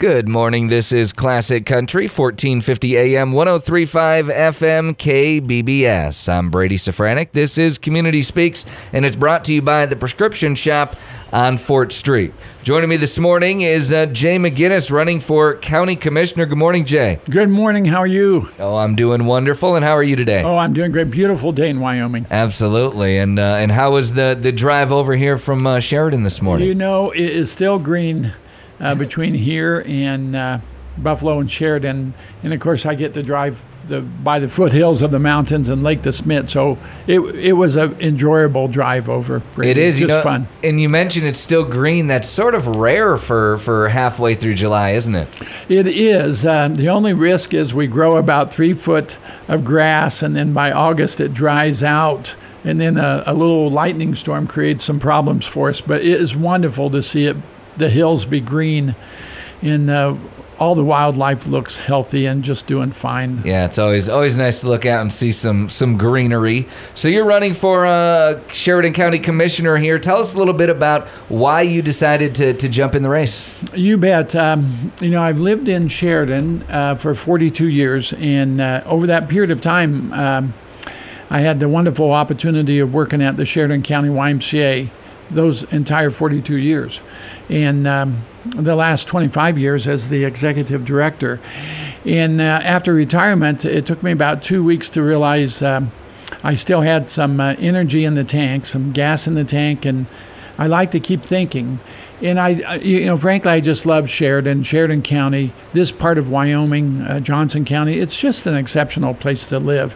Good morning. This is Classic Country, 1450 AM, 1035 FM, KBBS. I'm Brady Safranek. This is Community Speaks, and it's brought to you by the Prescription Shop on Fort Street. Joining me this morning is Jay McGinnis, running for County Commissioner. Good morning, Jay. Good morning. How are you? Oh, I'm doing wonderful. And how are you today? Oh, I'm doing great. Beautiful day in Wyoming. Absolutely. And how was the drive over here from Sheridan this morning? You know, it is still green between here and Buffalo and Sheridan. And, of course, I get to drive by the foothills of the mountains and Lake DeSmet. So it was an enjoyable drive over. It is. Just fun. And you mentioned it's still green. That's sort of rare for halfway through July, isn't it? It is. The only risk is we grow about 3 foot of grass, and then by August it dries out. And then a little lightning storm creates some problems for us. But it is wonderful to see the hills be green, and all the wildlife looks healthy and just doing fine. Yeah, it's always nice to look out and see some greenery. So you're running for Sheridan County Commissioner here. Tell us a little bit about why you decided to jump in the race. You bet. I've lived in Sheridan for 42 years, and over that period of time, I had the wonderful opportunity of working at the Sheridan County YMCA those entire 42 years. And the last 25 years as the executive director. And after retirement, it took me about 2 weeks to realize I still had some energy in the tank, some gas in the tank, and I like to keep thinking. And frankly, I just love Sheridan County, this part of Wyoming, Johnson County. It's just an exceptional place to live.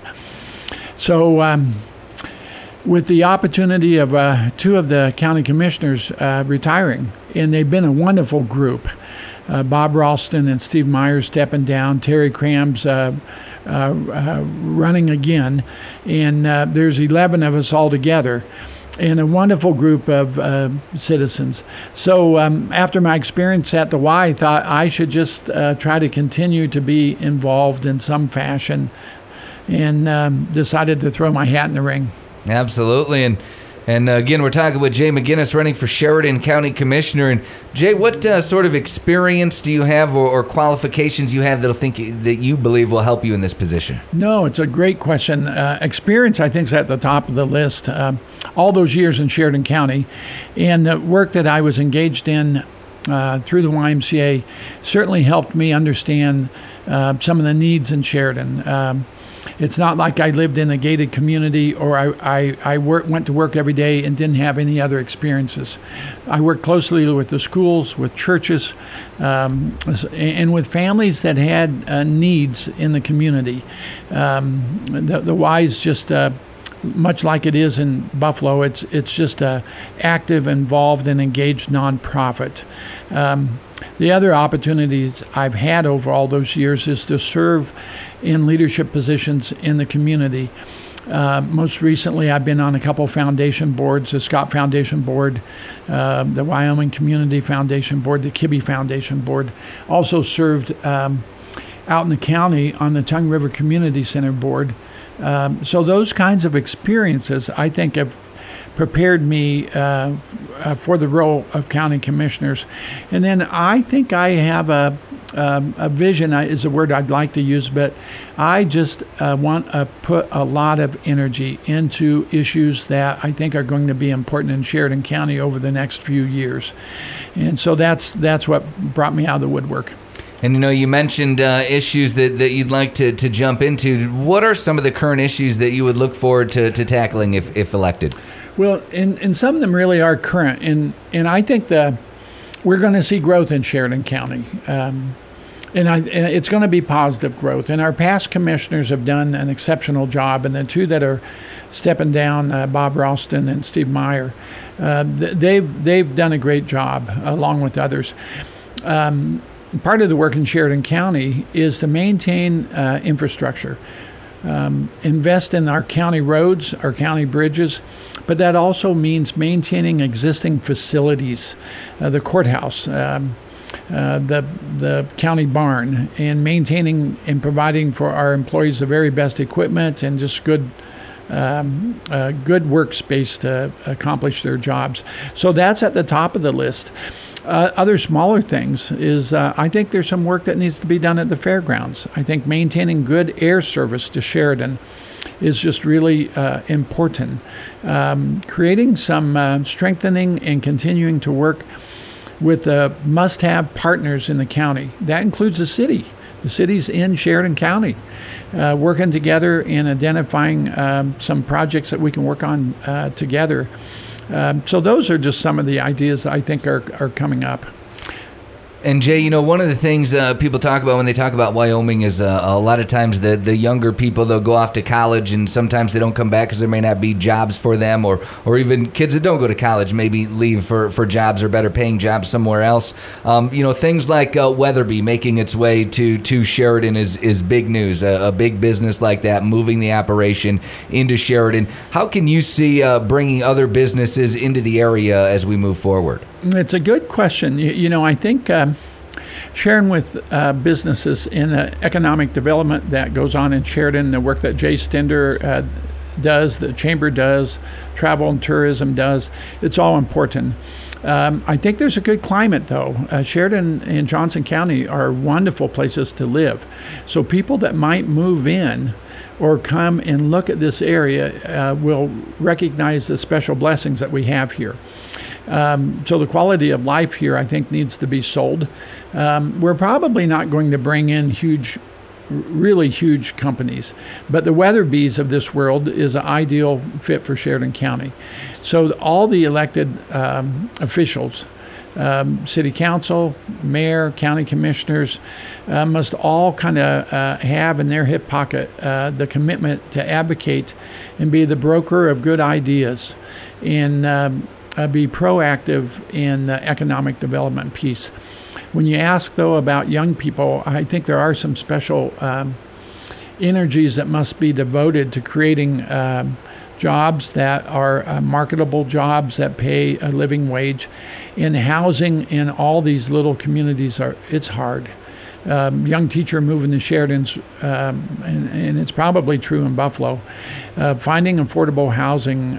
So with the opportunity of two of the county commissioners retiring, and they've been a wonderful group. Bob Ralston and Steve Myers stepping down, Terry Cram's running again, and there's 11 of us all together, and a wonderful group of citizens. So after my experience at the Y, I thought I should just try to continue to be involved in some fashion, and decided to throw my hat in the ring. Absolutely. And again, we're talking with Jay McGinnis, running for Sheridan County Commissioner. And Jay, what sort of experience do you have or qualifications you have that you believe will help you in this position? No, it's a great question. Experience, I think, is at the top of the list. All those years in Sheridan County, and the work that I was engaged in through the YMCA certainly helped me understand some of the needs in Sheridan. It's not like I lived in a gated community or I went to work every day and didn't have any other experiences. I worked closely with the schools, with churches, and with families that had needs in the community. The Y is just much like it is in Buffalo. It's just a active, involved, and engaged nonprofit. The other opportunities I've had over all those years is to serve in leadership positions in the community. Most recently, I've been on a couple foundation boards, the Scott Foundation Board, the Wyoming Community Foundation Board, the Kibbe Foundation Board. Also served out in the county on the Tongue River Community Center Board. So those kinds of experiences, I think, have prepared me for the role of county commissioners. And then I think I have a vision is a word I'd like to use, but I just want to put a lot of energy into issues that I think are going to be important in Sheridan County over the next few years. And so that's what brought me out of the woodwork. And you mentioned issues that you'd like to jump into. What are some of the current issues that you would look forward to tackling if elected? Well, and some of them really are current, and I think we're going to see growth in Sheridan County, and it's going to be positive growth. And our past commissioners have done an exceptional job, and the two that are stepping down, Bob Ralston and Steve Meyer, they've done a great job along with others. Part of the work in Sheridan County is to maintain infrastructure, invest in our county roads, our county bridges, but that also means maintaining existing facilities, the courthouse, the county barn, and maintaining and providing for our employees the very best equipment and just good good workspace to accomplish their jobs. So that's at the top of the list. Other smaller things is I think there's some work that needs to be done at the fairgrounds. I think maintaining good air service to Sheridan is just really important. Creating some strengthening and continuing to work with must-have partners in the county. That includes the city. The city's in Sheridan County, working together and identifying some projects that we can work on together. So those are just some of the ideas that I think are coming up. And Jay, one of the things people talk about when they talk about Wyoming is a lot of times the younger people, they'll go off to college and sometimes they don't come back because there may not be jobs for them, or even kids that don't go to college maybe leave for jobs or better paying jobs somewhere else. Things like Weatherby making its way to Sheridan is big news, a big business like that, moving the operation into Sheridan. How can you see bringing other businesses into the area as we move forward? It's a good question. I think sharing with businesses in economic development that goes on in Sheridan, the work that Jay Stender does, the Chamber does, travel and tourism does, it's all important. I think there's a good climate, though. Sheridan and Johnson County are wonderful places to live. So people that might move in or come and look at this area will recognize the special blessings that we have here. So the quality of life here, I think, needs to be sold. We're probably not going to bring in really huge companies, but the Weatherbys of this world is an ideal fit for Sheridan County. So all the elected officials, city council, mayor, county commissioners, must all kind of have in their hip pocket the commitment to advocate and be the broker of good ideas and be proactive in the economic development piece. When you ask, though, about young people, I think there are some special energies that must be devoted to creating jobs that are marketable jobs that pay a living wage. And housing in all these little communities, it's hard. Young teacher moving to Sheridan's, and it's probably true in Buffalo, finding affordable housing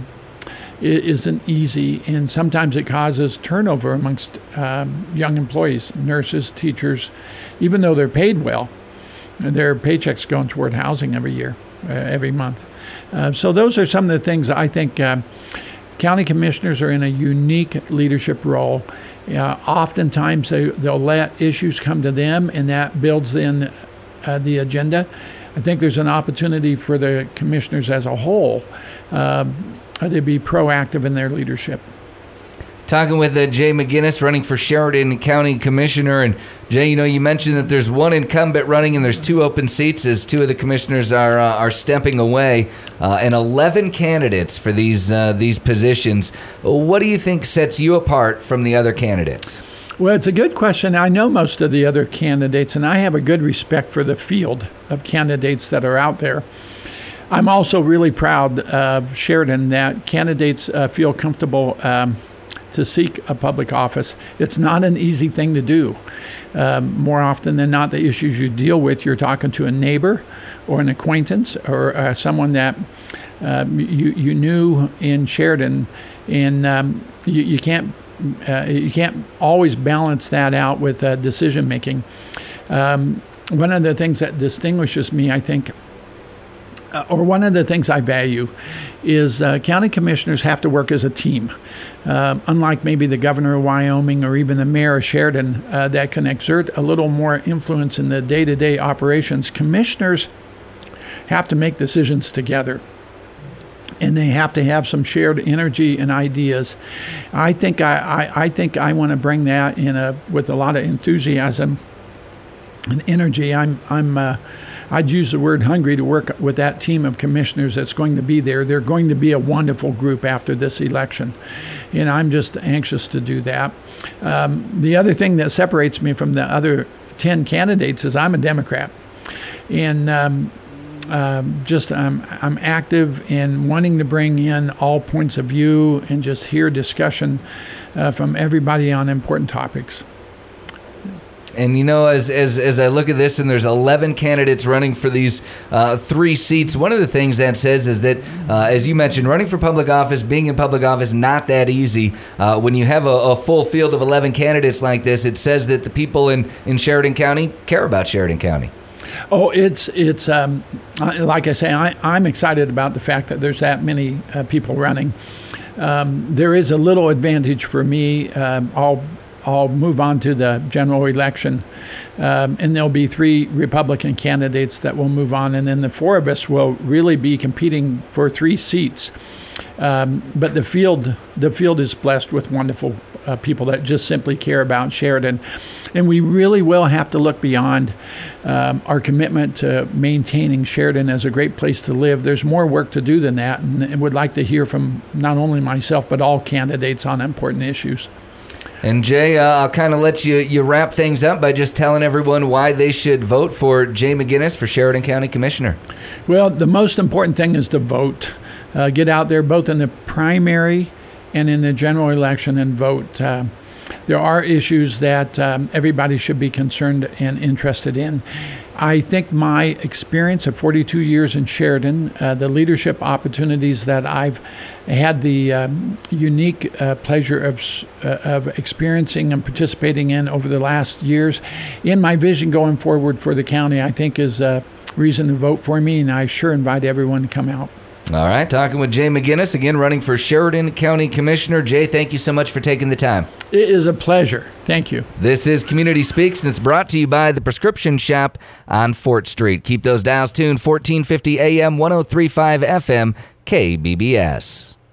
isn't easy, and sometimes it causes turnover amongst young employees, nurses, teachers. Even though they're paid well, their paychecks going toward housing every month. So those are some of the things I think county commissioners are in a unique leadership role. Oftentimes they'll let issues come to them, and that builds in the agenda. I think there's an opportunity for the commissioners as a whole to be proactive in their leadership. Talking with Jay McGinnis, running for Sheridan County Commissioner. And Jay, you mentioned that there's one incumbent running and there's two open seats as two of the commissioners are stepping away, and 11 candidates for these positions. What do you think sets you apart from the other candidates? Well, it's a good question. I know most of the other candidates, and I have a good respect for the field of candidates that are out there. I'm also really proud of Sheridan that candidates feel comfortable to seek a public office. It's not an easy thing to do. More often than not, the issues you deal with, you're talking to a neighbor or an acquaintance or someone that you knew in Sheridan, and you can't always balance that out with decision making. One of the things that distinguishes me, I think, or one of the things I value is county commissioners have to work as a team. Unlike maybe the governor of Wyoming or even the mayor of Sheridan that can exert a little more influence in the day-to-day operations, commissioners have to make decisions together. And they have to have some shared energy and ideas. I think I want to bring that with a lot of enthusiasm and energy. I'd use the word hungry to work with that team of commissioners that's going to be there. They're going to be a wonderful group after this election, and I'm just anxious to do that. The other thing that separates me from the other 10 candidates is I'm a Democrat, and I'm active in wanting to bring in all points of view and just hear discussion from everybody on important topics. And, as I look at this, and there's 11 candidates running for these 3 seats, one of the things that says is that, as you mentioned, running for public office, being in public office, not that easy. When you have a full field of 11 candidates like this, it says that the people in Sheridan County care about Sheridan County. Oh, it's like I say, I'm excited about the fact that there's that many people running. There is a little advantage for me. I'll move on to the general election, and there'll be 3 Republican candidates that will move on, and then the 4 of us will really be competing for 3 seats. But the field is blessed with wonderful people that just simply care about Sheridan. And we really will have to look beyond our commitment to maintaining Sheridan as a great place to live. There's more work to do than that, and would like to hear from not only myself but all candidates on important issues. And Jay, I'll kind of let you wrap things up by just telling everyone why they should vote for Jay McGinnis for Sheridan County Commissioner. Well, the most important thing is to vote. Get out there both in the primary and in the general election and vote. There are issues that everybody should be concerned and interested in. I think my experience of 42 years in Sheridan, the leadership opportunities that I've had the unique pleasure of experiencing and participating in over the last years, in my vision going forward for the county, I think is a reason to vote for me, and I sure invite everyone to come out. All right, talking with Jay McGinnis, again running for Sheridan County Commissioner. Jay, thank you so much for taking the time. It is a pleasure. Thank you. This is Community Speaks, and it's brought to you by the Prescription Shop on Fort Street. Keep those dials tuned, 1450 AM, 103.5 FM, KBBS.